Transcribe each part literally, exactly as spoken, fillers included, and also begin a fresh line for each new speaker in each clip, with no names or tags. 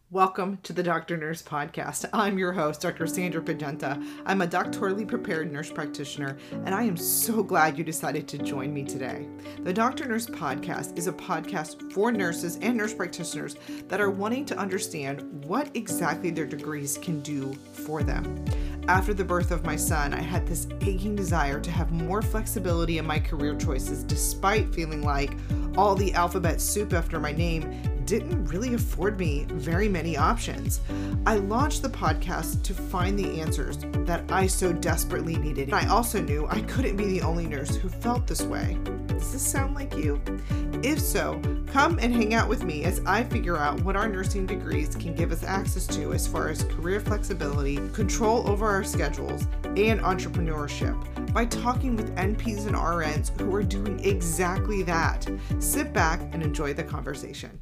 Welcome to the Doctor Nurse Podcast. I'm your host, Doctor Sandra Pagenta. I'm a doctorally prepared nurse practitioner, and I am so glad you decided to join me today. The Doctor Nurse Podcast is a podcast for nurses and nurse practitioners that are wanting to understand what exactly their degrees can do for them. After the birth of my son, I had this aching desire to have more flexibility in my career choices, despite feeling like all the alphabet soup after my name didn't really afford me very many options. I launched the podcast to find the answers that I so desperately needed. I also knew I couldn't be the only nurse who felt this way. Does this sound like you? If so, come and hang out with me as I figure out what our nursing degrees can give us access to as far as career flexibility, control over our schedules, and entrepreneurship by talking with N Ps and R Ns who are doing exactly that. Sit back and enjoy the conversation.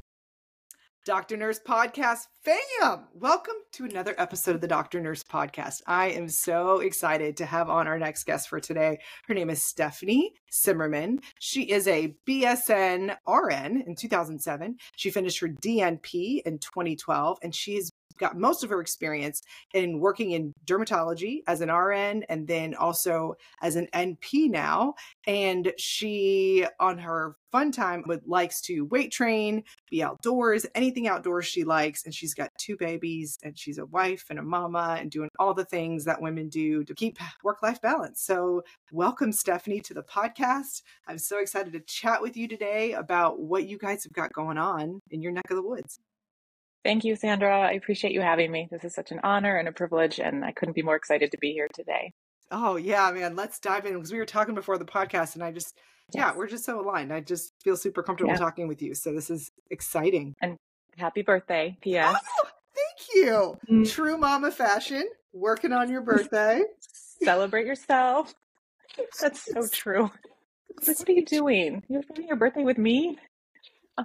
Doctor Nurse Podcast fam! Welcome to another episode of the Doctor Nurse Podcast. I am so excited to have on our next guest for today. Her name is Stephanie Simmerman. She is a B S N R N in two thousand seven. She finished her D N P in twenty twelve, and she has got most of her experience in working in dermatology as an R N and then also as an N P now. And she, on her fun time, would likes to weight train, be outdoors, anything outdoors she likes. And she's got two babies and she's a wife and a mama and doing all the things that women do to keep work-life balance. So welcome, Stephanie, to the podcast. I'm so excited to chat with you today about what you guys have got going on in your neck of the woods.
Thank you, Sandra. I appreciate you having me. This is such an honor and a privilege, and I couldn't be more excited to be here today.
Oh, yeah, man. Let's dive in because we were talking before the podcast, and I just, yes. yeah, we're just so aligned. I just feel super comfortable yeah. talking with you. So this is exciting.
And happy birthday, P S
Oh, thank you. Mm. True mama fashion, working on your birthday.
Celebrate yourself. That's so true. Like, what are you doing? You're spending your birthday with me? Oh.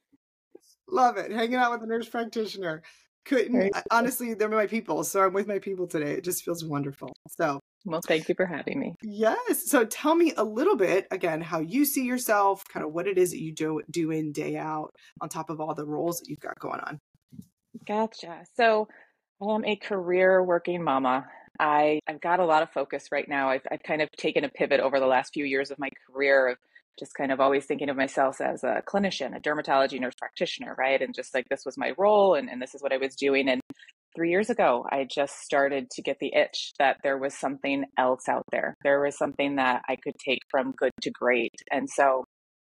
Love it. Hanging out with a nurse practitioner. Couldn't, cool. Honestly, they're my people. So I'm with my people today. It just feels wonderful. So,
well, thank you for having me.
Yes. So tell me a little bit, again, how you see yourself, kind of what it is that you do, do in, day out, on top of all the roles that you've got going on.
Gotcha. So I am a career working mama. I, I've got a lot of focus right now. I've, I've kind of taken a pivot over the last few years of my career of just kind of always thinking of myself as a clinician, a dermatology nurse practitioner, right? And just like this was my role and, and this is what I was doing. And three years ago, I just started to get the itch that there was something else out there. There was something that I could take from good to great. And so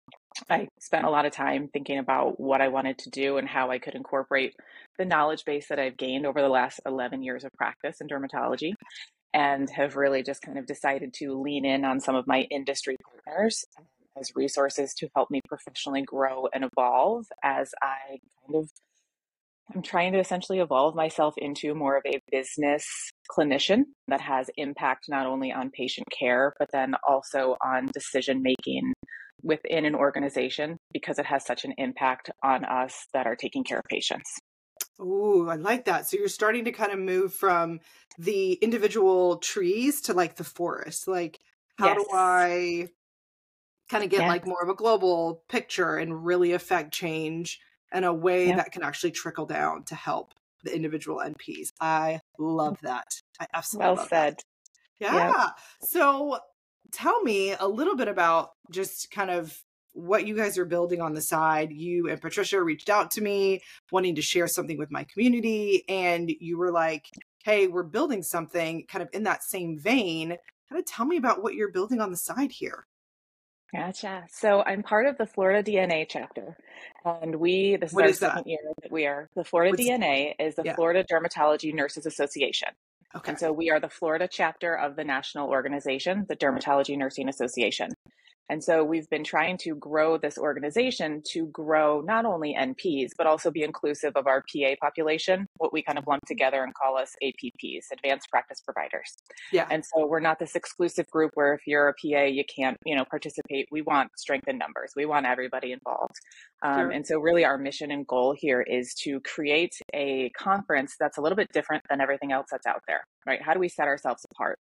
I spent a lot of time thinking about what I wanted to do and how I could incorporate the knowledge base that I've gained over the last eleven years of practice in dermatology, and have really just kind of decided to lean in on some of my industry partners as resources to help me professionally grow and evolve as I kind of, I'm trying to essentially evolve myself into more of a business clinician that has impact not only on patient care, but then also on decision-making within an organization because it has such an impact on us that are taking care of patients.
Oh, I like that. So you're starting to kind of move from the individual trees to like the forest. Like, how yes. do I kind of get yes. like more of a global picture and really affect change in a way yep. that can actually trickle down to help the individual N Ps. I love that. I absolutely
well
love
said.
that. Yeah. Yep. So tell me a little bit about just kind of what you guys are building on the side. You and Patricia reached out to me wanting to share something with my community. And you were like, hey, we're building something kind of in that same vein. Kind of tell me about what you're building on the side here.
Gotcha. So I'm part of the Florida D N A chapter, and we, this is
what
our
is
second
that?
year that we are, the Florida
What's,
D N A is the
yeah.
Florida Dermatology Nurses Association.
Okay.
And so we are the Florida chapter of the national organization, the Dermatology Nursing Association. And so we've been trying to grow this organization to grow not only N Ps, but also be inclusive of our P A population, what we kind of lump together and call us A P Ps, Advanced Practice Providers.
Yeah.
And so we're not this exclusive group where if you're a P A, you can't, you know, participate. We want strength in numbers. We want everybody involved. Um, sure. And so really our mission and goal here is to create a conference that's a little bit different than everything else that's out there, right? How do we set ourselves apart?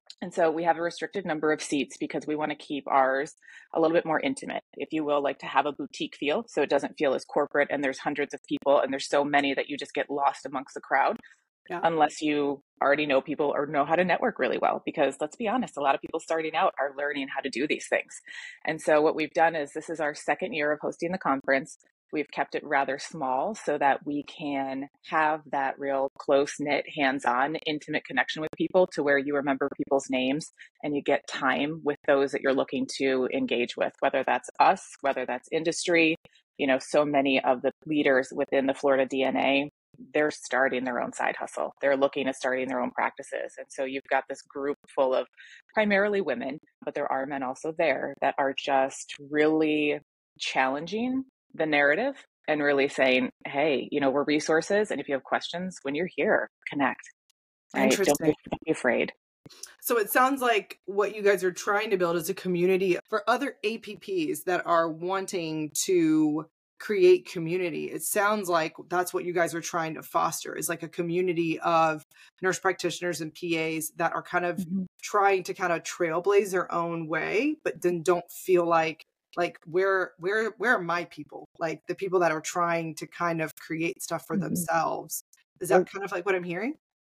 And so we have a restricted number of seats because we want to keep ours a little bit more intimate, if you will, like to have a boutique feel. So it doesn't feel as corporate and there's hundreds of people and there's so many that you just get lost amongst the crowd
Yeah.
unless you already know people or know how to network really well. Because let's be honest, a lot of people starting out are learning how to do these things. And so what we've done is this is our second year of hosting the conference. We've kept it rather small so that we can have that real close-knit, hands-on, intimate connection with people to where you remember people's names and you get time with those that you're looking to engage with, whether that's us, whether that's industry. You know, so many of the leaders within the Florida D N A, they're starting their own side hustle. They're looking at starting their own practices. And so you've got this group full of primarily women, but there are men also there that are just really challenging the narrative and really saying, hey, you know, we're resources. And if you have questions, when you're here, connect. Right? Don't be,
Interesting.
don't be afraid.
So it sounds like what you guys are trying to build is a community for other A P Ps that are wanting to create community. It sounds like that's what you guys are trying to foster, is like a community of nurse practitioners and P As that are kind of
Mm-hmm.
trying to kind of trailblaze their own way, but then don't feel like like where where where are my people? Like the people that are trying to kind of create stuff for
Mm-hmm.
themselves. Is
Well,
that kind of like what I'm hearing?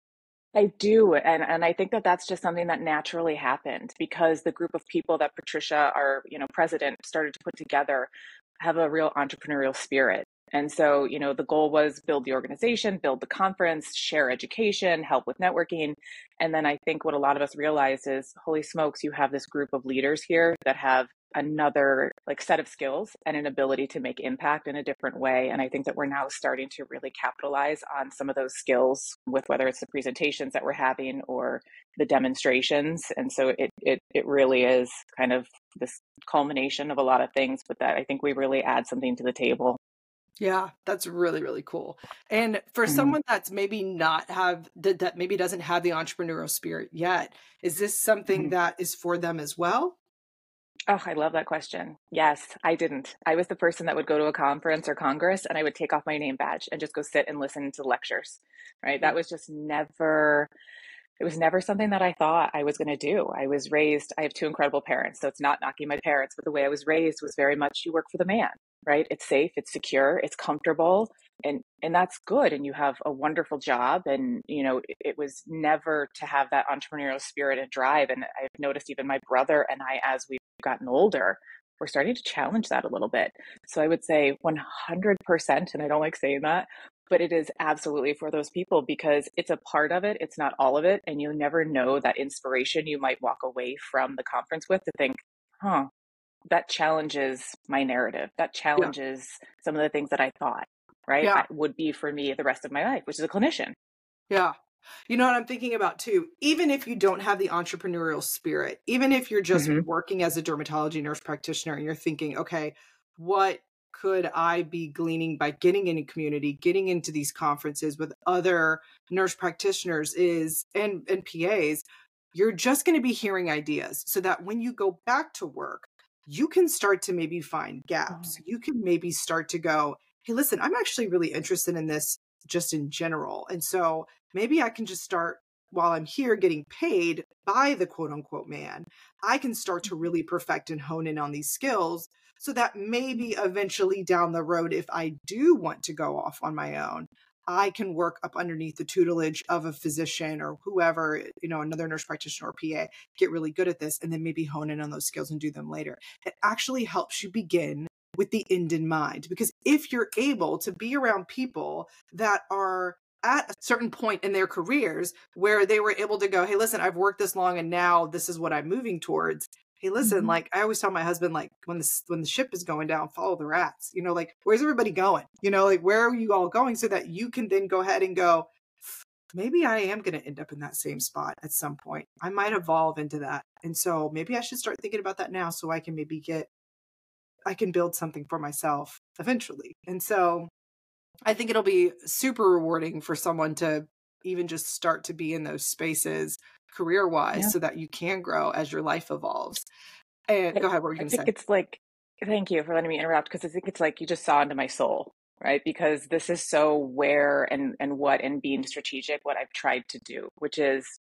I do. And, and I think that that's just something that naturally happened because the group of people that Patricia, our, you know, president, started to put together have a real entrepreneurial spirit. And so, you know, the goal was build the organization, build the conference, share education, help with networking. And then I think what a lot of us realized is, holy smokes, you have this group of leaders here that have another like set of skills and an ability to make impact in a different way. And I think that we're now starting to really capitalize on some of those skills with whether it's the presentations that we're having or the demonstrations. And so it it it really is kind of this culmination of a lot of things, but that I think we really add something to the table.
Yeah, that's really, really cool. And for
Mm-hmm.
someone that's maybe not have that, that maybe doesn't have the entrepreneurial spirit yet, is this something
Mm-hmm.
that is for them as well?
Oh, I love that question. Yes, I didn't. I was the person that would go to a conference or congress and I would take off my name badge and just go sit and listen to lectures, right? That was just never, it was never something that I thought I was going to do. I was raised, I have two incredible parents, so it's not knocking my parents, but the way I was raised was very much you work for the man, right? It's safe, it's secure, it's comfortable, and and that's good. And you have a wonderful job. And, you know, it, it was never to have that entrepreneurial spirit and drive. And I've noticed even my brother and I, as we've gotten older, we're starting to challenge that a little bit. So I would say one hundred percent, and I don't like saying that, but it is absolutely for those people because it's a part of it. It's not all of it. And you never know that inspiration you might walk away from the conference with to think, huh, that challenges my narrative. That
Yeah.
challenges some of the things that I thought, right,
Yeah.
I, would be for me the rest of my life, which is a clinician.
Yeah. You know what I'm thinking about too? Even if you don't have the entrepreneurial spirit, even if you're just
Mm-hmm.
working as a dermatology nurse practitioner and you're thinking, okay, what could I be gleaning by getting in a community, getting into these conferences with other nurse practitioners is and, and P As, you're just going to be hearing ideas so that when you go back to work, you can start to maybe find gaps. You can maybe start to go, hey, listen, I'm actually really interested in this just in general. And so maybe I can just start while I'm here getting paid by the quote unquote man. I can start to really perfect and hone in on these skills so that maybe eventually down the road, if I do want to go off on my own, I can work up underneath the tutelage of a physician or whoever, you know, another nurse practitioner or P A, get really good at this and then maybe hone in on those skills and do them later. It actually helps you begin with the end in mind, because if you're able to be around people that are at a certain point in their careers where they were able to go, hey, listen, I've worked this long and now this is what I'm moving towards. Hey, listen,
Mm-hmm.
like I always tell my husband, like when the, when the ship is going down, follow the rats, you know, like where's everybody going? You know, like where are you all going so that you can then go ahead and go, maybe I am going to end up in that same spot at some point. I might evolve into that. And so maybe I should start thinking about that now so I can maybe get, I can build something for myself eventually. And so I think it'll be super rewarding for someone to even just start to be in those spaces career wise
Yeah.
so that you can grow as your life evolves. And go ahead, what were you
I
going to
think
say?
it's like, thank you for letting me interrupt, because I think it's like you just saw into my soul, right? Because this is so where and and what and being strategic, what I've tried to do, which is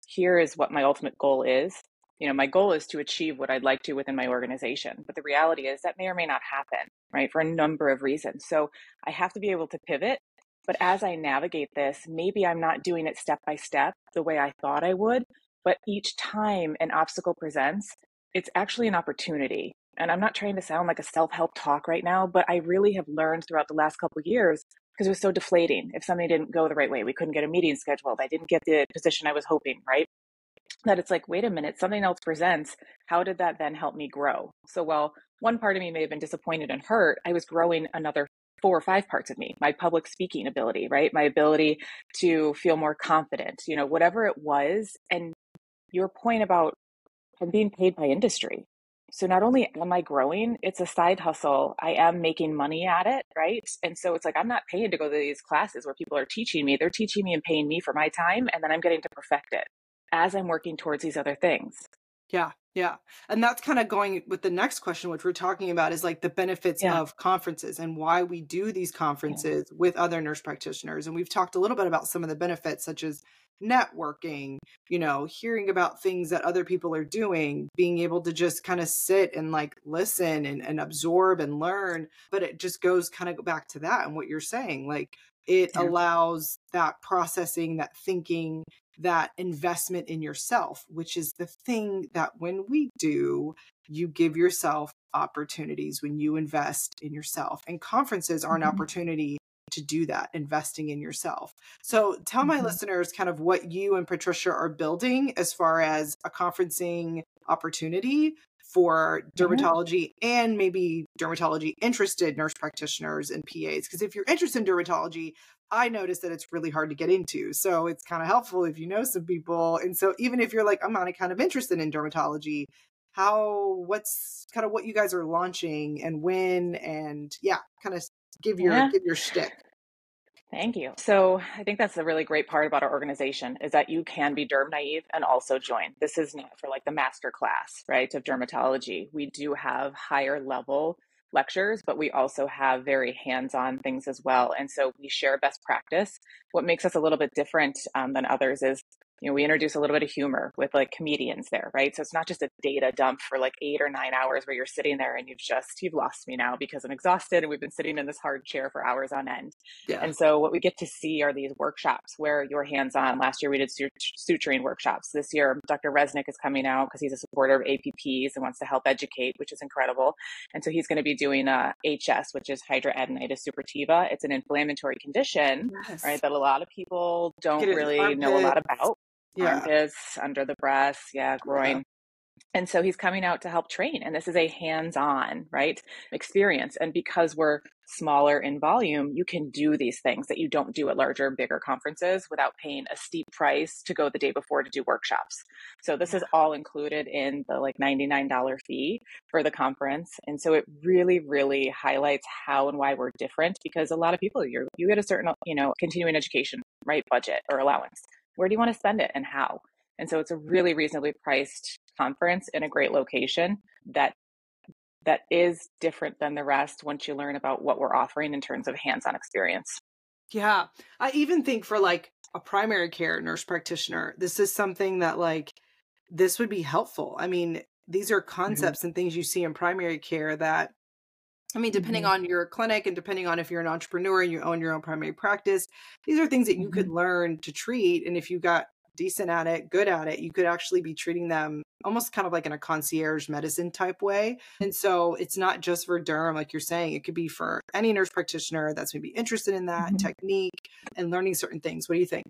here is what my ultimate goal is. You know, my goal is to achieve what I'd like to within my organization. But the reality is that may or may not happen, right? For a number of reasons. So I have to be able to pivot. But as I navigate this, maybe I'm not doing it step by step the way I thought I would. But each time an obstacle presents, it's actually an opportunity. And I'm not trying to sound like a self-help talk right now, but I really have learned throughout the last couple of years, because it was so deflating. If something didn't go the right way, we couldn't get a meeting scheduled, I didn't get the position I was hoping, right? That it's like, wait a minute, something else presents. How did that then help me grow? So while one part of me may have been disappointed and hurt, I was growing another four or five parts of me, my public speaking ability, right? My ability to feel more confident, you know, whatever it was. And your point about I'm being paid by industry. So not only am I growing, it's a side hustle. I am making money at it, right? And so it's like, I'm not paying to go to these classes where people are teaching me. They're teaching me and paying me for my time. And then I'm getting to perfect it as I'm working towards these other things.
Yeah. Yeah. And that's kind of going with the next question, which we're talking about is like the benefits
Yeah.
of conferences and why we do these conferences yeah. with other nurse practitioners. And we've talked a little bit about some of the benefits, such as networking, you know, hearing about things that other people are doing, being able to just kind of sit and like listen and, and absorb and learn. But it just goes kind of back to that and what you're saying, like it yeah. allows that processing, that thinking, that investment in yourself, which is the thing that when we do, you give yourself opportunities when you invest in yourself. And conferences are an mm-hmm. opportunity to do that, investing in yourself. So tell my mm-hmm. listeners kind of what you and Patricia are building as far as a conferencing opportunity for dermatology mm-hmm. and maybe dermatology interested nurse practitioners and P As. Because if you're interested in dermatology, I noticed that it's really hard to get into. So it's kind of helpful if you know some people. And so even if you're like, I'm not kind of interested in dermatology, how, what's kind of what you guys are launching and when, and yeah, kind of give your,
yeah.
give your shtick.
Thank you. So I think that's the really great part about our organization is that you can be derm naive and also join. This is not for like the master class, right, of dermatology. We do have higher level lectures, but we also have very hands-on things as well. And so we share best practice. What makes us a little bit different um, than others is, you know, we introduce a little bit of humor with like comedians there, right? So it's not just a data dump for like eight or nine hours where you're sitting there and you've just, you've lost me now because I'm exhausted and we've been sitting in this hard chair for hours on end. Yeah. And so what we get to see are these workshops where you're hands-on. Last year we did suturing workshops. This year, Doctor Resnick is coming out because he's a supporter of A P Ps and wants to help educate, which is incredible. And so he's going to be doing a H S, which is hidradenitis suppurativa. It's an inflammatory condition, yes. right, that a lot of people don't really know a lot about. Yeah. Armpits, under the breasts, yeah, groin. Yeah. And so he's coming out to help train. And this is a hands-on, right, experience. And because we're smaller in volume, you can do these things that you don't do at larger, bigger conferences without paying a steep price to go the day before to do workshops. So this is all included in the like ninety-nine dollars fee for the conference. And so it really, really highlights how and why we're different because a lot of people, you you get a certain, you know, continuing education, right, budget or allowance. Where do you want to spend it and how? And so it's a really reasonably priced conference in a great location that that is different than the rest once you learn about what we're offering in terms of hands-on experience.
Yeah. I even think for like a primary care nurse practitioner, this is something that like, this would be helpful. I mean, these are concepts mm-hmm. and things you see in primary care that I mean, depending mm-hmm. on your clinic and depending on if you're an entrepreneur and you own your own primary practice, these are things that you mm-hmm. could learn to treat. And if you got decent at it, good at it, you could actually be treating them almost kind of like in a concierge medicine type way. And so it's not just for derm, like you're saying, it could be for any nurse practitioner that's maybe interested in that mm-hmm. technique and learning certain things. What do you think?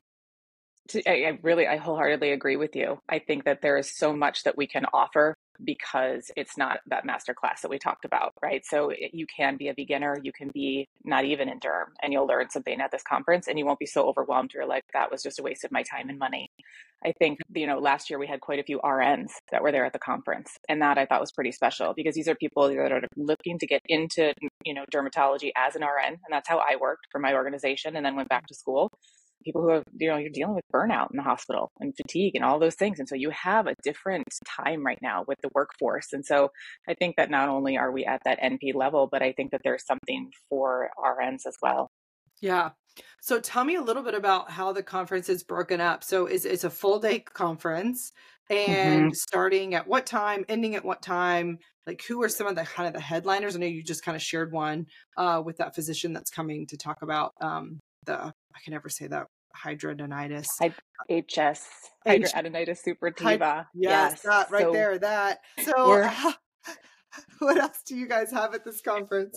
I really, I wholeheartedly agree with you. I think that there is so much that we can offer because it's not that master class that we talked about, right? So you can be a beginner, you can be not even in derm, and you'll learn something at this conference and you won't be so overwhelmed. You're like, that was just a waste of my time and money. I think, you know, last year we had quite a few R Ns that were there at the conference. And that I thought was pretty special because these are people that are looking to get into, you know, dermatology as an R N. And that's how I worked for my organization and then went back to school. People who have, you know, you're dealing with burnout in the hospital and fatigue and all those things. And so you have a different time right now with the workforce. And so I think that not only are we at that N P level, but I think that there's something for R Ns as well.
Yeah. So tell me a little bit about how the conference is broken up. So is it's a full day conference
hmm
and starting at what time, ending at what time? Like who are some of the kind of the headliners? I know you just kind of shared one uh, with that physician that's coming to talk about um, the, I can never say that, hydradenitis.
Hy- H S,
H,
hidradenitis
hy,
suppurativa.
yes,
Yes.
that right
So
there, that. So
we're
uh, what else do you guys have at this conference?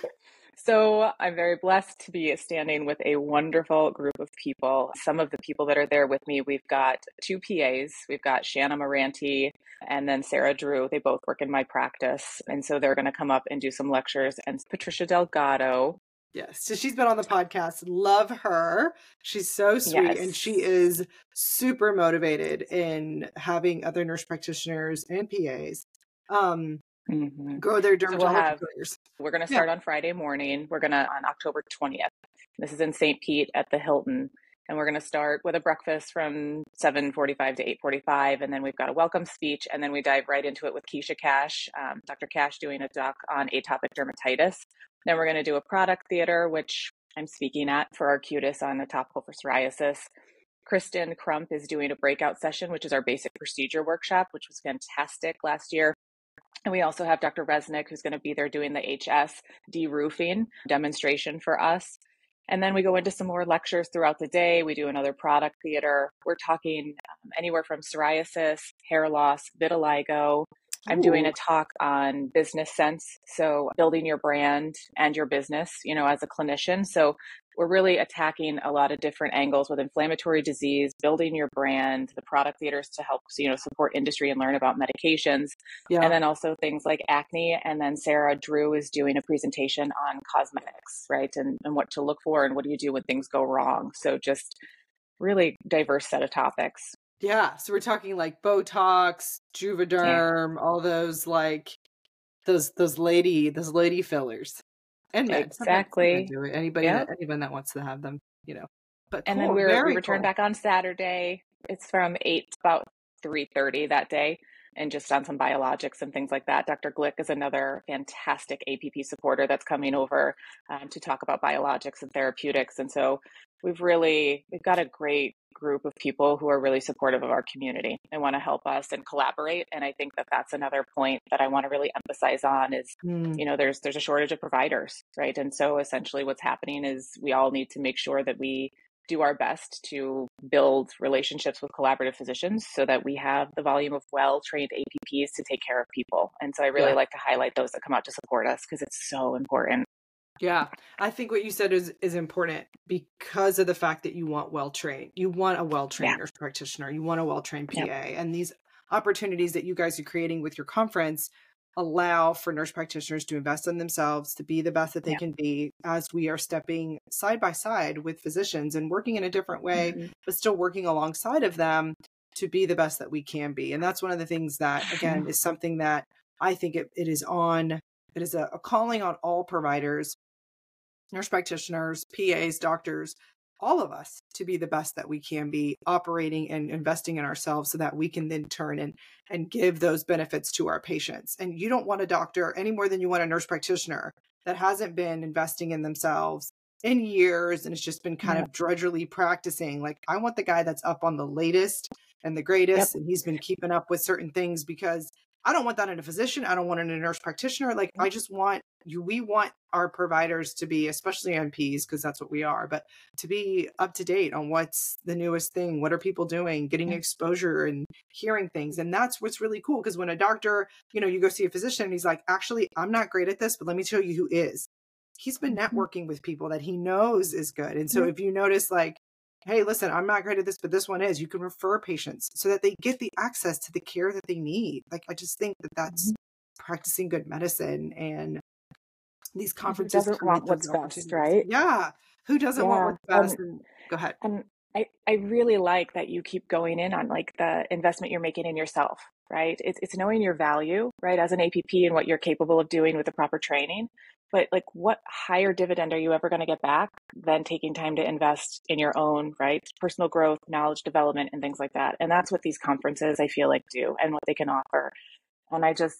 So I'm very blessed to be standing with a wonderful group of people. Some of the people that are there with me, we've got two P As. We've got Shanna Moranti and then Sarah Drew. They both work in my practice. And so they're going to come up and do some lectures. And Patricia Delgado.
Yes. So she's been on the podcast. Love her. She's so sweet. And
Yes.
she is super motivated in having other nurse practitioners and P As um,
Mm-hmm.
grow their
So we'll
dermatology
have,
careers.
we're going to
Yeah.
start on Friday morning. We're going to, on October twentieth. This is in Saint Pete at the Hilton. And we're going to start with a breakfast from seven forty-five to eight forty-five. And then we've got a welcome speech. And then we dive right into it with Keisha Cash, um, Doctor Cash doing a doc on atopic dermatitis. Then we're going to do a product theater, which I'm speaking at for Arcutis on the topical for psoriasis. Kristen Crump is doing a breakout session, which is our basic procedure workshop, which was fantastic last year. And we also have Doctor Resnick, who's going to be there doing the H S de-roofing demonstration for us. And then we go into some more lectures throughout the day. We do another product theater. We're talking um, anywhere from psoriasis, hair loss, vitiligo. I'm doing
Ooh.
a talk on business sense. So building your brand and your business, you know, as a clinician. So we're really attacking a lot of different angles with inflammatory disease, building your brand, the product theaters to help, you know, support industry and learn about medications.
Yeah.
And then also things like acne. And then Sarah Drew is doing a presentation on cosmetics, right? And, and what to look for and what do you do when things go wrong. So just really diverse set of topics.
Yeah. So we're talking like Botox, Juvederm, yeah. all those like those those lady those lady fillers. And men.
Exactly.
Do it. Anybody
yep.
that anyone that wants to have them, you know. But
and
cool,
then we're
very
we return
cool.
back on Saturday. It's from eight to about three thirty that day, and just on some biologics and things like that. Doctor Glick is another fantastic A P P supporter that's coming over um, to talk about biologics and therapeutics. And so we've really we've got a great group of people who are really supportive of our community and want to help us and collaborate. And I think that that's another point that I want to really emphasize on is, mm. you know, there's there's a shortage of providers, right? And so essentially what's happening is we all need to make sure that we do our best to build relationships with collaborative physicians so that we have the volume of well-trained A P Ps to take care of people. And so I really yeah. like to highlight those that come out to support us because it's so important.
Yeah, I think what you said is is important because of the fact that you want well-trained. You want a well-trained yeah. nurse practitioner. You want a well-trained P A. Yeah. And these opportunities that you guys are creating with your conference allow for nurse practitioners to invest in themselves, to be the best that they yeah. can be as we are stepping side by side with physicians and working in a different way, mm-hmm. but still working alongside of them to be the best that we can be. And that's one of the things that, again, is something that I think it, it is on, it is a, a calling on all providers, nurse practitioners, P As, doctors, all of us to be the best that we can be operating and investing in ourselves so that we can then turn and, and give those benefits to our patients. And you don't want a doctor any more than you want a nurse practitioner that hasn't been investing in themselves in years and it's just been kind yeah. of drudgery practicing. Like I want the guy that's up on the latest and the greatest, yep. and he's been keeping up with certain things because I don't want that in a physician. I don't want it in a nurse practitioner. Like I just want you, we want our providers to be, especially M Ps, because that's what we are, but to be up to date on what's the newest thing. What are people doing, getting exposure and hearing things. And that's what's really cool. Because when a doctor, you know, you go see a physician and he's like, actually, I'm not great at this, but let me tell you who is. He's been networking with people that he knows is good. And so mm-hmm. if you notice like, hey, listen, I'm not great at this, but this one is, you can refer patients so that they get the access to the care that they need. Like, I just think that that's mm-hmm. practicing good medicine, and these conferences
Who doesn't want what's best, right?
Yeah. Who doesn't yeah. want what's best?
Um,
and, go ahead.
And I, I really like that you keep going in on like the investment you're making in yourself, right? It's, it's knowing your value, right? As an A P P and what you're capable of doing with the proper training. But like, what higher dividend are you ever going to get back than taking time to invest in your own, right? Personal growth, knowledge development, and things like that. And that's what these conferences, I feel like, do and what they can offer. And I just,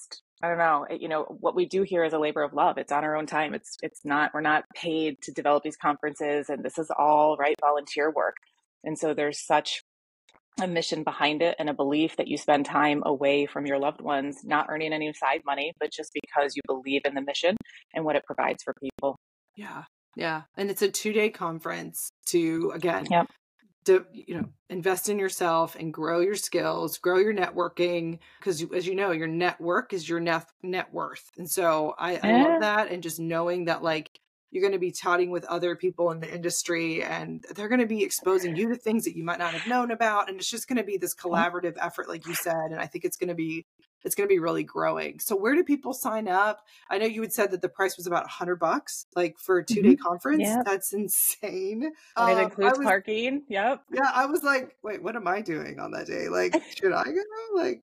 I don't know, you know, what we do here is a labor of love. It's on our own time. It's, it's not, we're not paid to develop these conferences, and this is all right volunteer work. And so there's such a mission behind it and a belief that you spend time away from your loved ones, not earning any side money, but just because you believe in the mission and what it provides for people.
Yeah. Yeah. And it's a two day conference to, again,
Yep.
to, you know, invest in yourself and grow your skills, grow your networking. Because as you know, your network is your net net worth. And so I, I
Yeah.
love that. And just knowing that, like, you're going to be touting with other people in the industry, and they're going to be exposing you to things that you might not have known about. And it's just going to be this collaborative effort, like you said. And I think it's going to be, it's going to be really growing. So where do people sign up? I know you had said that the price was about a hundred bucks, like for a two day mm-hmm. conference.
Yep.
That's insane.
And it um, includes was, parking. Yep.
Yeah. I was like, wait, what am I doing on that day? Like, should I go? Like,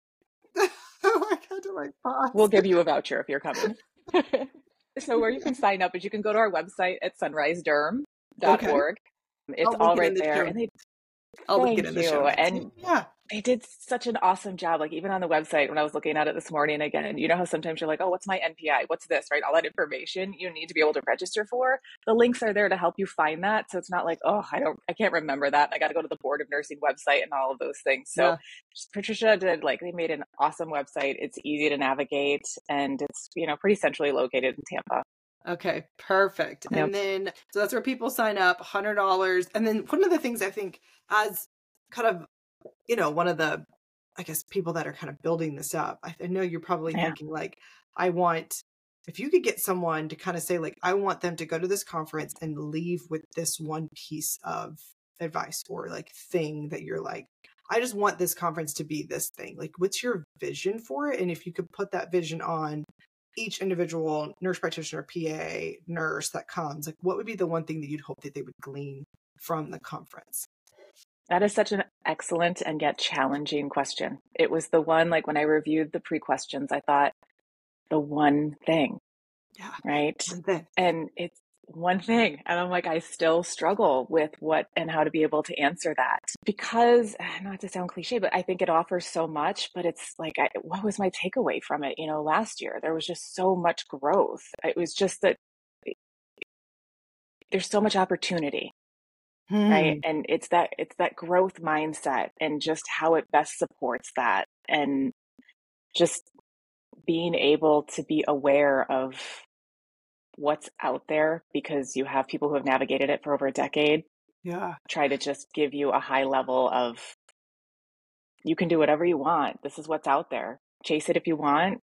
I had to like pause.
We'll give you a voucher if you're coming. So where you can sign up is you can go to our website at sunrise derm dot org. Okay. It's all right there. And they,
I'll link it in the show.
And
yeah.
They did such an awesome job. Like even on the website, when I was looking at it this morning again, you know how sometimes you're like, oh, what's my N P I? What's this, right? All that information you need to be able to register for. The links are there to help you find that. So it's not like, oh, I don't, I can't remember that. I got to go to the Board of Nursing website and all of those things. So yeah. Patricia did, like, they made an awesome website. It's easy to navigate, and it's, you know, pretty centrally located in Tampa.
Okay, perfect. Yep. And then, so that's where people sign up, one hundred dollars. And then one of the things I think as kind of, you know, one of the, I guess, people that are kind of building this up, I, I know you're probably yeah. thinking like, I want, if you could get someone to kind of say like, I want them to go to this conference and leave with this one piece of advice or like thing that you're like, I just want this conference to be this thing. Like, what's your vision for it? And if you could put that vision on each individual nurse practitioner, P A, nurse that comes, like what would be the one thing that you'd hope that they would glean from the conference?
That is such an excellent and yet challenging question. It was the one, like when I reviewed the pre-questions, I thought the one thing,
yeah,
right?
One thing.
And it's one thing. And I'm like, I still struggle with what and how to be able to answer that, because not to sound cliche, but I think it offers so much, but it's like, I, what was my takeaway from it? You know, last year, there was just so much growth. It was just that there's so much opportunity. Hmm. Right. And it's that, it's that growth mindset and just how it best supports that. And just being able to be aware of what's out there, because you have people who have navigated it for over a decade.
Yeah.
Try to just give you a high level of, you can do whatever you want. This is what's out there. Chase it if you want.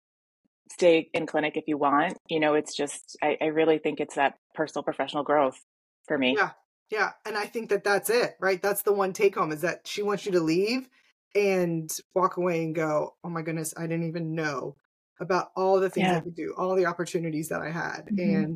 Stay in clinic if you want. You know, it's just, I, I really think it's that personal professional growth for me.
Yeah. Yeah. And I think that that's it, right? That's the one take home, is that she wants you to leave and walk away and go, oh my goodness, I didn't even know about all the things yeah. I could do, all the opportunities that I had. Mm-hmm. And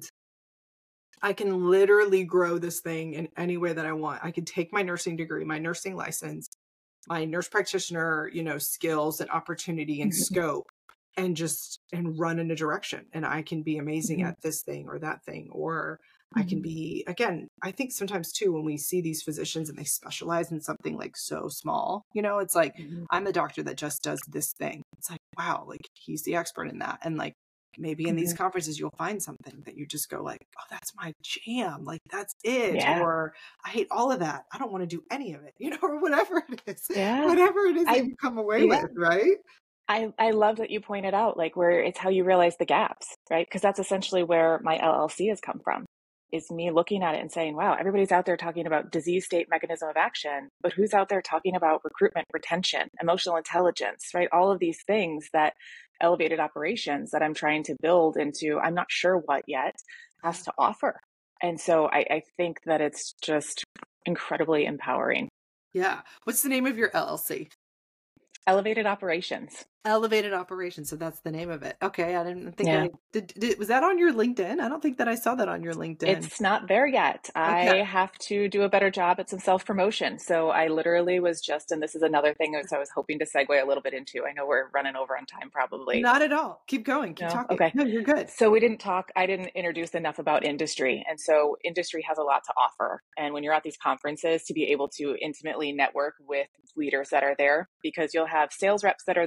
I can literally grow this thing in any way that I want. I could take my nursing degree, my nursing license, my nurse practitioner, you know, skills and opportunity and mm-hmm. scope, and just, and run in a direction. And I can be amazing mm-hmm. at this thing or that thing, or I can be, again, I think sometimes too, when we see these physicians and they specialize in something like so small, you know, it's like, mm-hmm. I'm a doctor that just does this thing. It's like, wow, like he's the expert in that. And like, maybe in mm-hmm. these conferences, you'll find something that you just go like, oh, that's my jam. Like, that's it.
Yeah.
Or I hate all of that. I don't want to do any of it, you know, or whatever it is,
yeah.
whatever it is
I,
that you come away
yeah.
with. Right.
I, I love that you pointed out, like, where it's how you realize the gaps, right? Because that's essentially where my L L C has come from. Is me looking at it and saying, wow, everybody's out there talking about disease state mechanism of action, but who's out there talking about recruitment, retention, emotional intelligence, right? All of these things that elevated operations that I'm trying to build into, I'm not sure what yet, has to offer. And so I, I think that it's just incredibly empowering.
Yeah. What's the name of your L L C?
Elevated Operations.
Elevated Operations. So that's the name of it. Okay. I didn't think
yeah.
I did, did. Was that on your LinkedIn? I don't think that I saw that on your LinkedIn.
It's not there yet. Okay. I have to do a better job at some self-promotion. So I literally was just, and this is another thing that I was hoping to segue a little bit into. I know we're running over on time probably.
Not at all. Keep going. Keep
no?
talking.
Okay.
No, you're good.
So we didn't talk, I didn't introduce enough about industry. And so industry has a lot to offer. And when you're at these conferences, to be able to intimately network with leaders that are there, because you'll have sales reps that are there,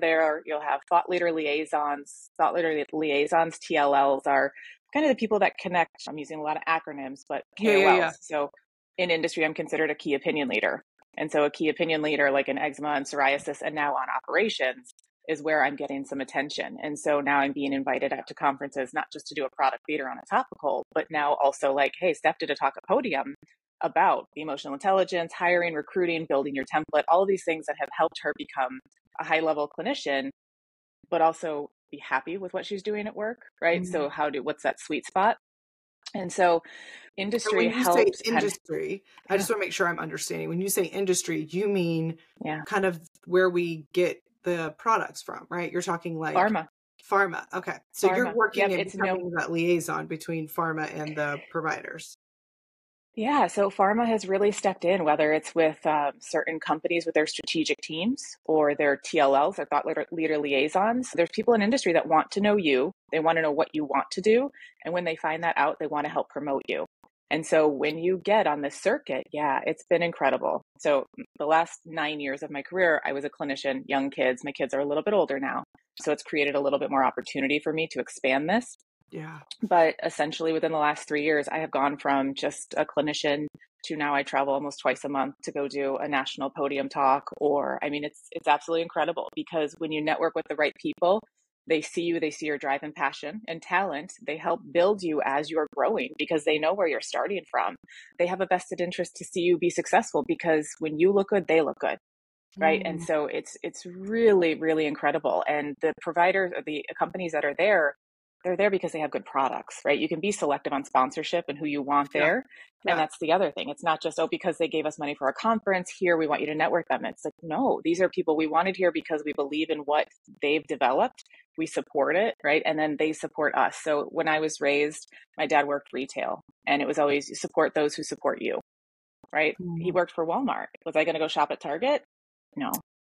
you'll have thought leader liaisons. Thought leader liaisons, T L Ls, are kind of the people that connect. I'm using a lot of acronyms, but
Yeah, yeah,
K O Ls.
yeah.
So in industry, I'm considered a key opinion leader. And so a key opinion leader, like in eczema and psoriasis, and now on operations, is where I'm getting some attention. And so now I'm being invited out to conferences, not just to do a product theater on a topical, but now also like, hey, Steph did a talk at Podium about the emotional intelligence, hiring, recruiting, building your template, all of these things that have helped her become a high level clinician, but also be happy with what she's doing at work, right?
Mm.
So how do, what's that sweet spot? And so
So
industry
when you say
helps kind of,
industry, I
yeah,
just want to make sure I'm understanding. When you say industry, you mean
yeah,
kind of where we get the products from, right? You're talking like
pharma,
pharma. Okay. So you're
pharma.
working
Yep,
and
it's no,
becoming that liaison between pharma and the providers.
yeah, so pharma has really stepped in, whether it's with um, certain companies with their strategic teams or their T L Ls, their thought leader, leader liaisons. There's people in industry that want to know you. They want to know what you want to do. And when they find that out, they want to help promote you. And so when you get on the circuit, yeah, it's been incredible. So the last nine years of my career, I was a clinician, young kids. My kids are a little bit older now. So it's created a little bit more opportunity for me to expand this.
Yeah.
But essentially within the last three years, I have gone from just a clinician to now I travel almost twice a month to go do a national podium talk. Or, I mean, it's it's absolutely incredible because when you network with the right people, they see you, they see your drive and passion and talent. They help build you as you're growing because they know where you're starting from. They have a vested interest to see you be successful because when you look good, they look good. Right. And
Mm.
so it's it's really, really incredible. And the providers or the companies that are there, they're there because they have good products, right? You can be selective on sponsorship and who you want
Yeah.
there. And
Yeah.
that's the other thing. It's not just, oh, because they gave us money for a conference here, we want you to network them. It's like, no, these are people we wanted here because we believe in what they've developed. We support it, right? And then they support us. So when I was raised, my dad worked retail and it was always you support those who support you, right? He
Mm.
worked for Walmart. Was I going to go shop at Target? No,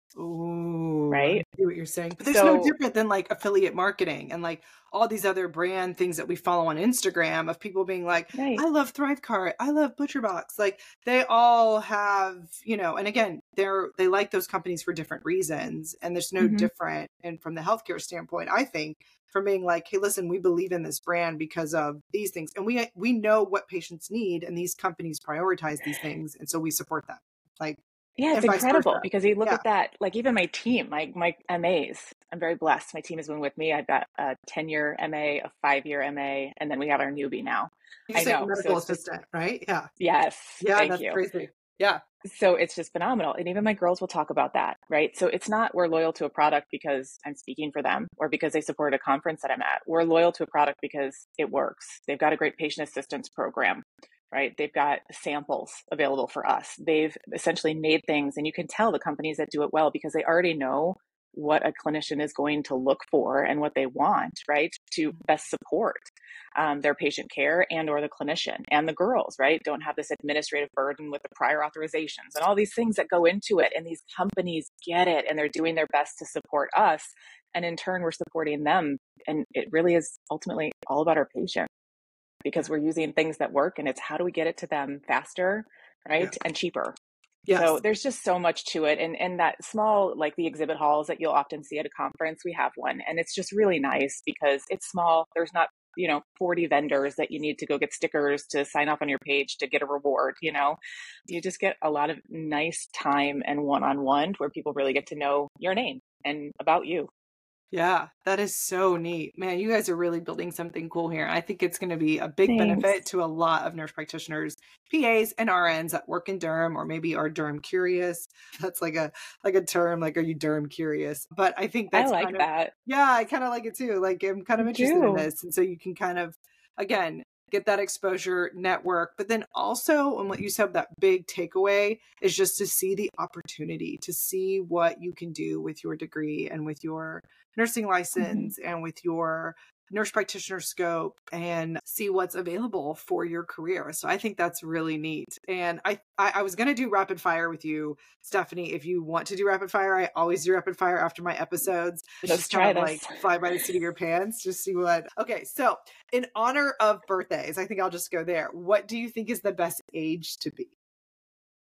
Ooh, I
right?
see what you're saying. But there's no
So,
different than like affiliate marketing and like all these other brand things that we follow on Instagram of people being like,
right.
I love Thrivecart, I love ButcherBox. Like they all have, you know, and again, they're they like those companies for different reasons. And there's no
Mm-hmm.
different. And from the healthcare standpoint, I think from being like, hey, listen, we believe in this brand because of these things. And we we know what patients need, and these companies prioritize these things. And so we support them. Like
Yeah,
and
it's
vice
incredible
versa.
because you look
Yeah.
at that, like even my team, my my M As, I'm very blessed. My team has been with me. I've got a ten-year M A, a five-year M A, and then we have our newbie now.
You
I
say
know. So
medical
it's just,
assistant, right? Yeah.
yes,
Yeah,
thank
that's
you.
crazy. Yeah.
So it's just phenomenal. And even my girls will talk about that, right? So it's not we're loyal to a product because I'm speaking for them or because they support a conference that I'm at. We're loyal to a product because it works. They've got a great patient assistance program, right? They've got samples available for us. They've essentially made things, and you can tell the companies that do it well because they already know what a clinician is going to look for and what they want, right? To best support um, their patient care and or the clinician. And the girls, right, don't have this administrative burden with the prior authorizations and all these things that go into it. And these companies get it and they're doing their best to support us. And in turn, we're supporting them. And it really is ultimately all about our patient because we're using things that work, and it's how do we get it to them faster, right?
Yeah.
And cheaper. So
Yes.
there's just so much to it. And and that small, like the exhibit halls that you'll often see at a conference, we have one. And it's just really nice because it's small. There's not, you know, forty vendors that you need to go get stickers to sign off on your page to get a reward, you know. You just get a lot of nice time and one-on-one where people really get to know your name and about you.
Yeah, that is so neat. Man, you guys are really building something cool here. I think it's going to be a big benefit
Thanks.
to a lot of nurse practitioners, P As, and R Ns that work in derm or maybe are derm curious. That's like a like a term, like are you derm curious? But I think
I
that's
like
kind of
that.
yeah, I kind of like it too. Like I'm kind
I
of interested in
do.
this. And so you can kind of again get that exposure network, but then also and what you said that big takeaway is just to see the opportunity, to see what you can do with your degree and with your nursing
Mhm.
license and with your nurse practitioner scope and see what's available for your career. So I think that's really neat. And I I, I was gonna do rapid fire with you, Stephanie. If you want to do rapid fire, I always do rapid fire after my episodes. It's
Let's
just kind
try
of
this.
like fly by the seat of your pants, just see what okay. So in honor of birthdays, I think I'll just go there. What do you think is the best age to be?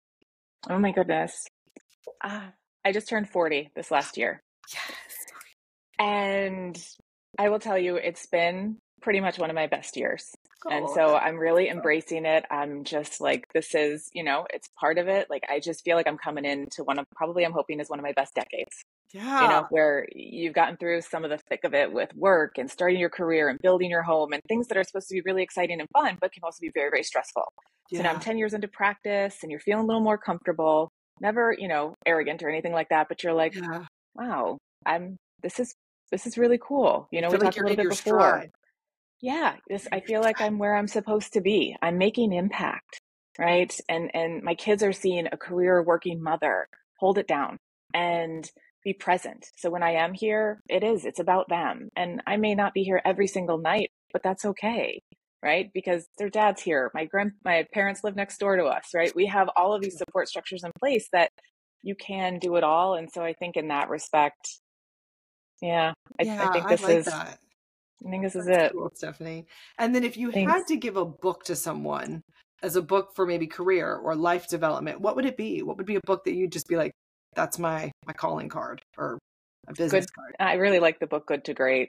Oh my goodness. Ah, I just turned forty this last year.
Yes.
And I will tell you, it's been pretty much one of my best years. And
Oh,
so
that's
I'm really
awesome.
embracing it. I'm just like, this is, you know, it's part of it. Like, I just feel like I'm coming into one of, probably I'm hoping is one of my best decades, you
Yeah.
know, where you've gotten through some of the thick of it with work and starting your career and building your home and things that are supposed to be really exciting and fun, but can also be very, very stressful. So now I'm
Yeah.
ten years into practice and you're feeling a little more comfortable, never, you know, arrogant or anything like that, but you're like,
Yeah.
wow, I'm, this is, this is really cool. You
You
know, we
feel like
talked a
you're
little
in
bit
your
before.
stride.
Yeah, this,
You're in
I
your
feel like
stride.
I'm where I'm supposed to be. I'm making impact, right? And and my kids are seeing a career working mother hold it down and be present. So when I am here, it is, it's about them. And I may not be here every single night, but that's okay, right? Because their dad's here. My grand my parents live next door to us, right? We have all of these support structures in place that you can do it all. And so I think in that respect, yeah, I,
Yeah,
I think
I
this
like
is
that.
I think this is
That's
it.
cool, Stephanie. And then if you had
Thanks.
to give a book to someone as a book for maybe career or life development, what would it be? What would be a book that you'd just be like, that's my my calling card or a business
Good.
card?
I really like the book Good to Great.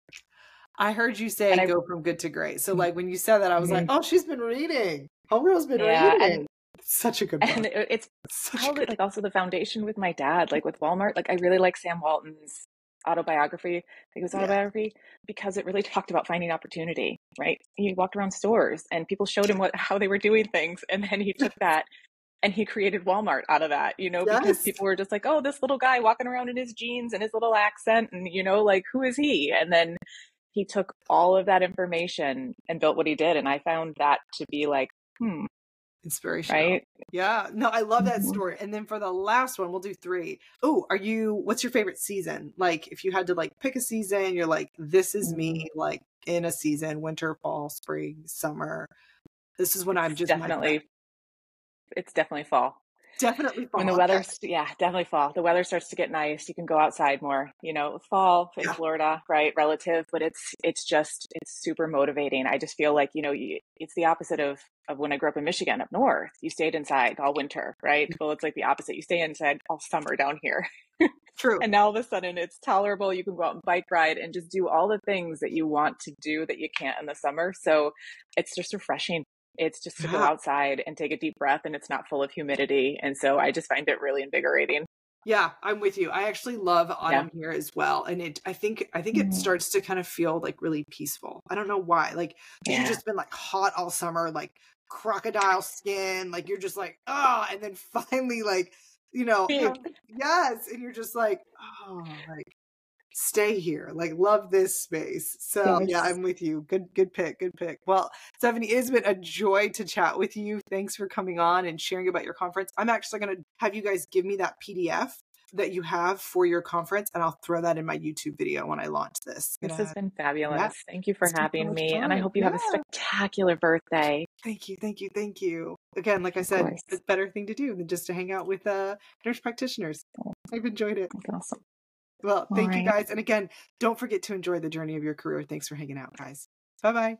I heard you say
And I,
go from good to great. So like when you said that, I was like,
Mhm.
oh, she's been reading. Homegirl's been
Yeah, and
reading. It's such a good
and
book.
it, it's
Such a
probably
good
like also the foundation with my dad, like with Walmart. Like I really like Sam Walton's autobiography. I think it was
yeah.
autobiography because it really talked about finding opportunity, right? He walked around stores and people showed him what how they were doing things, and then he took that and he created Walmart out of that, you know, because
Yes.
people were just like, oh, this little guy walking around in his jeans and his little accent, and you know, like who is he? And then he took all of that information and built what he did, and I found that to be like, hmm,
Inspirational.
right?
Yeah. No, I love that
Mhm.
story. And then for the last one, we'll do three. Oh, are you, what's your favorite season? Like if you had to like pick a season, you're like, this is
Mm,
me, like in a season, winter, fall, spring, summer. This is when I'm
It's
just my best.
definitely it's definitely fall.
Definitely
When the
fall. Okay.
weather's, yeah, definitely fall. The weather starts to get nice. You can go outside more, you know, fall in
Yeah.
Florida, right? Relative, but it's, it's just, it's super motivating. I just feel like, you know, you, it's the opposite of, of when I grew up in Michigan up north. You stayed inside all winter, right? Well, it's like the opposite. You stay inside all summer down here.
True.
And now all of a sudden it's tolerable. You can go out and bike ride and just do all the things that you want to do that you can't in the summer. So it's just refreshing. It's just to go
Yeah.
outside and take a deep breath and it's not full of humidity. And so I just find it really invigorating.
Yeah, I'm with you. I actually love
Yeah.
autumn here as well. And it I think I think it
Mhm.
starts to kind of feel like really peaceful. I don't know why. Like because you've
Yeah.
just been like hot all summer, like crocodile skin, like you're just like, oh, and then finally like, you know,
Yeah.
it, yes, and you're just like, oh, like stay here, like love this space. So yeah,
Yes.
I'm with you. Good, good pick, good pick. Well, Stephanie, it's been a joy to chat with you. Thanks for coming on and sharing about your conference. I'm actually going to have you guys give me that P D F that you have for your conference, and I'll throw that in my YouTube video when I launch this.
This
Gonna,
has been
yeah,
fabulous. Thank you for
it's been so
having
much
me. And I
fun.
hope you
Yeah,
have a spectacular birthday.
thank you, thank you, thank you. Again, like I
Of
said,
course.
a better thing to do than just to hang out with uh, nurse practitioners. I've enjoyed it.
That's awesome.
Well,
All
thank you
right.
guys. And again, don't forget to enjoy the journey of your career. Thanks for hanging out, guys. Bye bye.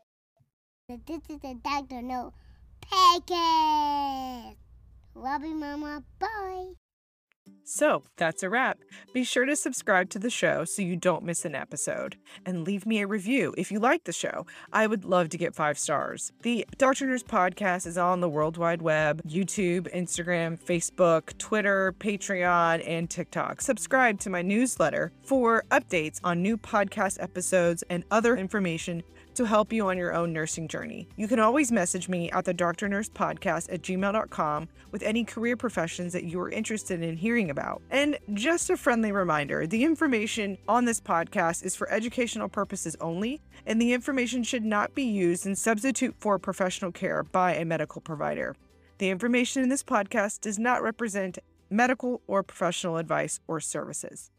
This is the Doctor No Package. Love you, Mama. Bye.
So that's a wrap. Be sure to subscribe to the show so you don't miss an episode. And leave me a review if you like the show. I would love to get five stars. The Doctor Nurse Podcast is on the World Wide Web, YouTube, Instagram, Facebook, Twitter, Patreon, and TikTok. Subscribe to my newsletter for updates on new podcast episodes and other information to help you on your own nursing journey. You can always message me at the Doctor Nurse Podcast at gmail dot com with any career professions that you are interested in hearing about. And just a friendly reminder, the information on this podcast is for educational purposes only, and the information should not be used in substitute for professional care by a medical provider. The information in this podcast does not represent medical or professional advice or services.